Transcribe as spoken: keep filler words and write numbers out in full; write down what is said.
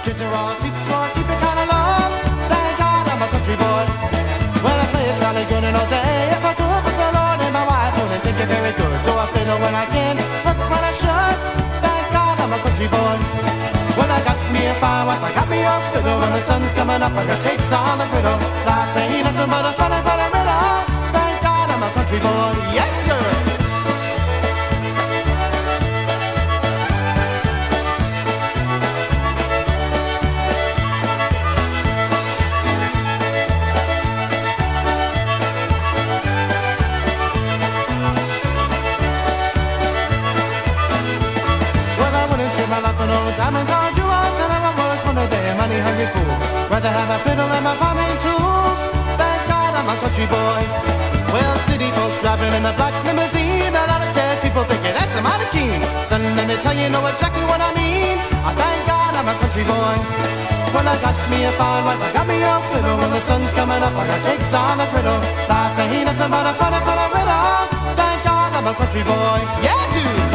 Kids are all super smart, keep it kind of low. Thank God I'm a country boy. Well, I play a solid good and all day. If I could, but the Lord and my wife wouldn't take it very good. So I fiddle when I can, work when I should. Thank God I'm a country boy. Well, I got me a fine wife, I got me a fiddle. When the sun's coming up, I got cakes on the griddle. Life ain't nothing but a funny, funny riddle. Thank God I'm a country boy. Yes, sir. Diamonds are jewels, and I'm always one of them money-hungry fools. Rather have a fiddle and my farming tools. Thank God I'm a country boy. Well, city folks driving in a black limousine, a lot of sad people thinking that's a mighty keen. Son, let me tell you, know exactly what I mean. I thank God I'm a country boy. Well, I got me a fine wife, I got me a fiddle. When the sun's coming up, I got cakes on the griddle. Life ain't nothing but a funny, funny riddle. Thank God I'm a country boy. Yeah, dude.